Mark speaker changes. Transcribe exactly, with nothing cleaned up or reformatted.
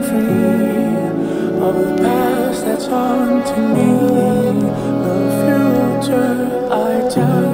Speaker 1: free of the past that's haunting me. The future I tell